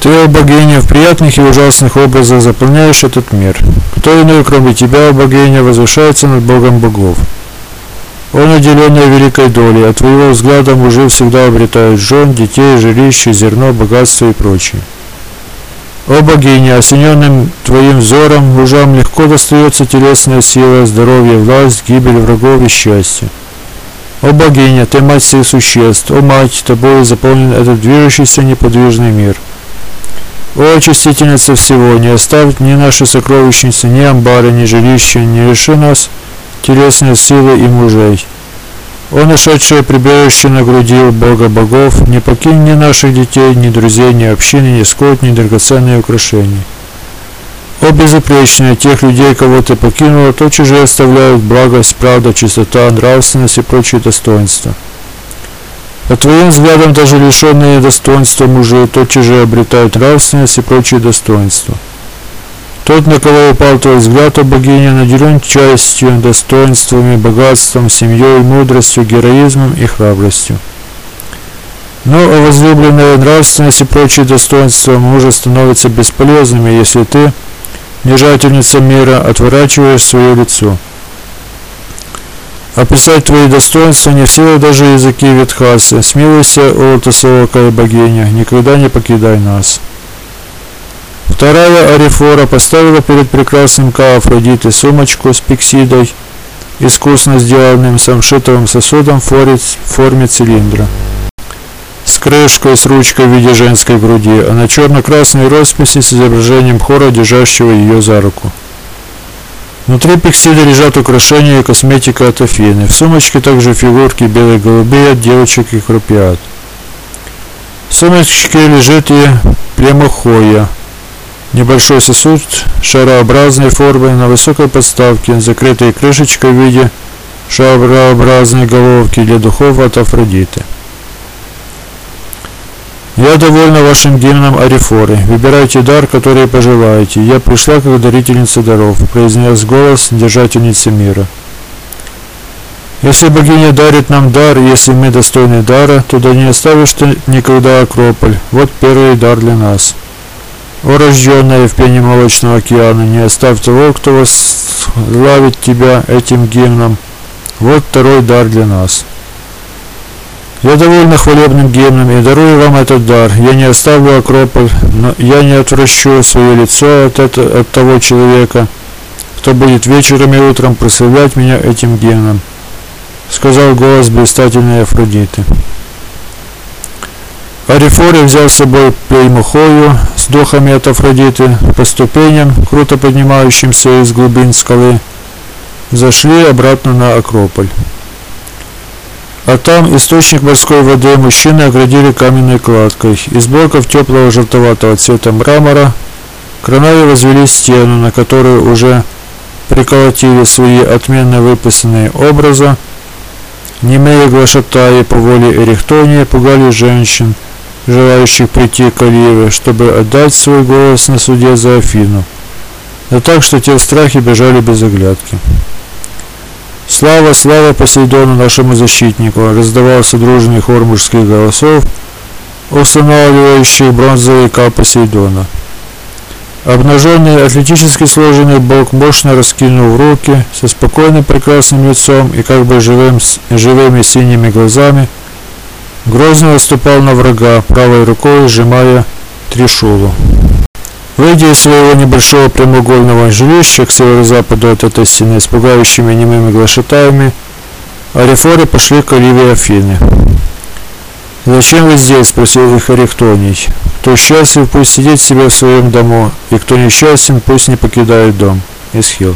Ты, о богиня, в приятных и ужасных образах заполняешь этот мир. Кто иной, кроме тебя, о богиня, возвышается над Богом богов? Он, наделенный великой долей, от твоего взгляда мужи всегда обретают жен, детей, жилище, зерно, богатство и прочее. О богиня, осененным твоим взором мужам легко достается телесная сила, здоровье, власть, гибель врагов и счастье. О богиня, ты мать всех существ, о мать, тобой заполнен этот движущийся неподвижный мир. О очистительница всего, не оставь ни наши сокровищницы, ни амбары, ни жилища, не лиши нас телесной силы и мужей. О нашедшее прибежище на груди у Бога богов, не покинь ни наших детей, ни друзей, ни общины, ни скот, ни драгоценные украшения. О безупречная, тех людей, кого ты покинула, тотчас же оставляют благость, правда, чистота, нравственность и прочие достоинства. По твоим взглядам даже лишенные достоинства мужи тотчас же обретают нравственность и прочие достоинства. Тот, на кого упал твой взгляд, о богиня, наделен частью, достоинствами, богатством, семьей, мудростью, героизмом и храбростью. Но о возлюбленная нравственность и прочие достоинства мужа становятся бесполезными, если ты, нежательница мира, отворачиваешь свое лицо. Описать твои достоинства не в силах даже языки Ветхасы. Смилуйся, о лотосоокая богиня, никогда не покидай нас. Вторая Арифора поставила перед прекрасным Ка Афродиты сумочку с пиксидой, искусно сделанным самшитовым сосудом в форме цилиндра, с крышкой с ручкой в виде женской груди, а на черно-красной росписи с изображением хора, держащего ее за руку. Внутри пиксида лежат украшения и косметика от Афины. В сумочке также фигурки белых голубей от девочек и крупиат. В сумочке лежит и племохоя, небольшой сосуд шарообразной формы на высокой подставке, закрытой крышечкой в виде шарообразной головки для духов от Афродиты. Я довольна вашим гимном Арифоры. Выбирайте дар, который пожелаете. Я пришла как дарительница даров, произнес голос держательницы мира. Если богиня дарит нам дар, если мы достойны дара, то да не оставишь ты никогда Акрополь. Вот первый дар для нас. О рожденная в пене молочного океана, не оставь того, кто восславит тебя этим гимном. Вот второй дар для нас. Я довольна хвалебным гимном и дарую вам этот дар. Я не оставлю Акрополь, но я не отвращу свое лицо от того человека, кто будет вечером и утром прославлять меня этим гимном, сказал голос блистательной Афродиты. Арифоре взял с собой Плеймохою с духами от Афродиты по ступеням, круто поднимающимся из глубин скалы, зашли обратно на Акрополь. А там источник морской воды мужчины оградили каменной кладкой. Из блоков теплого желтоватого цвета мрамора Кранаи возвели стену, на которую уже приколотили свои отменно выписанные образы. Немые глашатаи по воле Эрихтонии пугали женщин, желающих прийти к Оливе, чтобы отдать свой голос на суде за Афину, да так, что те в страхе бежали без оглядки. «Слава, слава Посейдону, нашему защитнику!» раздавался дружный хор мужских голосов, устанавливающих бронзовый Ка Посейдона. Обнаженный, атлетически сложенный бог мощно раскинул руки, со спокойным прекрасным лицом и как бы живыми синими глазами, грозно наступал на врага, правой рукой сжимая тришулу. Выйдя из своего небольшого прямоугольного жилища к северо-западу от этой стены с пугающими немыми глашатаями, Арифоры пошли к Оливе Афины. «Зачем вы здесь?» – спросил их Эрихтоний. «Кто счастлив, пусть сидит себе в своем дому, и кто несчастен, пусть не покидает дом». Эсхил.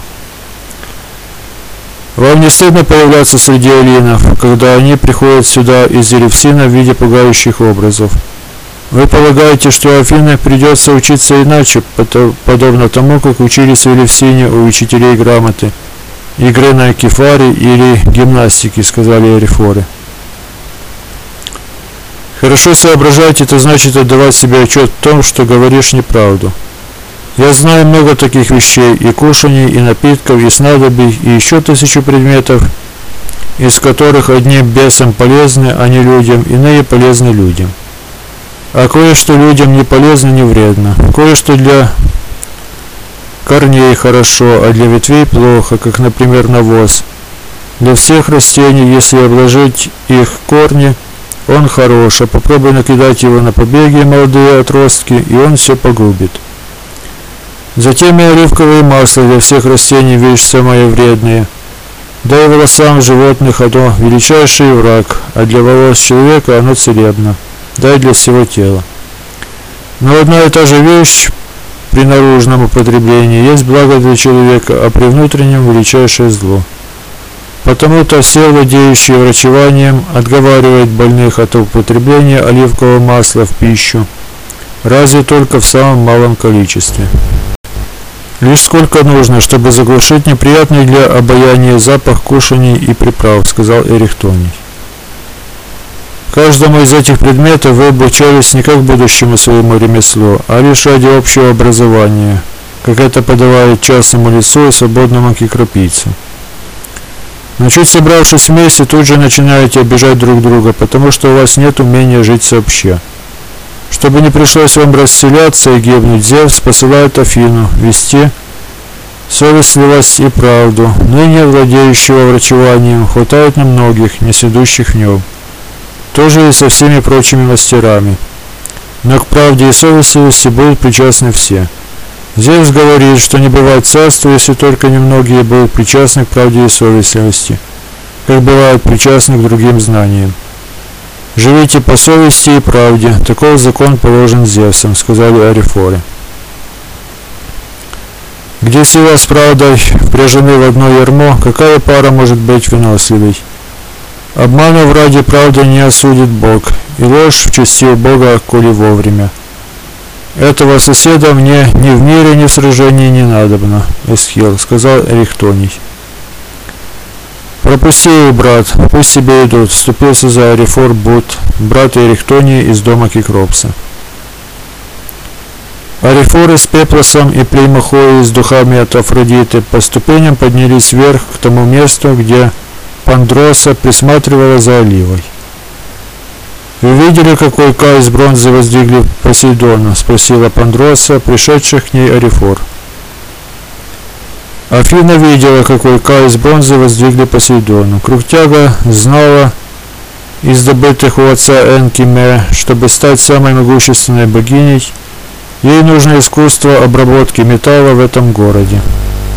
«Вам не стыдно появляться среди эллинов, когда они приходят сюда из Елевсина в виде пугающих образов? Вы полагаете, что Афинам придется учиться иначе, подобно тому, как учились в Елевсине у учителей грамоты, игры на кефаре или гимнастики», – сказали Арифоры. «Хорошо соображать, это значит отдавать себе отчет в том, что говоришь неправду. Я знаю много таких вещей, и кушаний, и напитков, и снадобий, и еще 1000 предметов, из которых одним бесам полезны, а не людям, иные полезны людям. А кое-что людям не полезно, не вредно. Кое-что для корней хорошо, а для ветвей плохо, как, например, навоз. Для всех растений, если обложить их корни, он хорош, а попробуй накидать его на побеги молодые отростки, и он все погубит. Затем и оливковое масло для всех растений вещь самая вредная. Да и волосам животных оно величайший враг, а для волос человека оно целебно, да и для всего тела. Но одна и та же вещь при наружном употреблении есть благо для человека, а при внутреннем величайшее зло. Потому-то все владеющие врачеванием отговаривают больных от употребления оливкового масла в пищу, разве только в самом малом количестве. Лишь сколько нужно, чтобы заглушить неприятный для обоняния запах кушаний и приправ, сказал Эрих Тоний. Каждому из этих предметов вы обучались не как будущему своему ремеслу, а лишь ради общего образования, как это подавает частному лицу и свободному кикропийцу. Но чуть собравшись вместе, тут же начинаете обижать друг друга, потому что у вас нет умения жить сообща. Чтобы не пришлось вам расселяться и гибнуть, Зевс посылает Афину вести совестливость и правду, ныне владеющего врачеванием хватает на многих, не сведущих в нем. Тоже и со всеми прочими мастерами. Но к правде и совестливости будут причастны все. Зевс говорит, что не бывает царства, если только немногие будут причастны к правде и совестливости, как бывают причастны к другим знаниям. «Живите по совести и правде, такой закон положен Зевсом», — сказали арифоры. Где сила с правдой впряжены в одно ярмо, какая пара может быть выносливой? Обманув ради правды не осудит Бог, и ложь в чести у Бога, коли вовремя. Этого соседа мне ни в мире, ни в сражении не надобно, Эсхил, сказал Эрих Тоний. Пропусти их, брат, пусть себе идут, вступился за арифор Бут, брат Эрих Тоний из дома Кикропса. Арифоры с Пеплосом и Плеймахои с духами от Афродиты по ступеням поднялись вверх к тому месту, где Пандроса присматривала за Оливой. «Вы видели, какой кай из бронзы воздвигли Посейдону?» — спросила Пандроса, пришедших к ней арифор. Афина видела, какой кай из бронзы воздвигли Посейдону. Кругтяга знала из добытых у отца Энкиме, чтобы стать самой могущественной богиней, ей нужно искусство обработки металла в этом городе.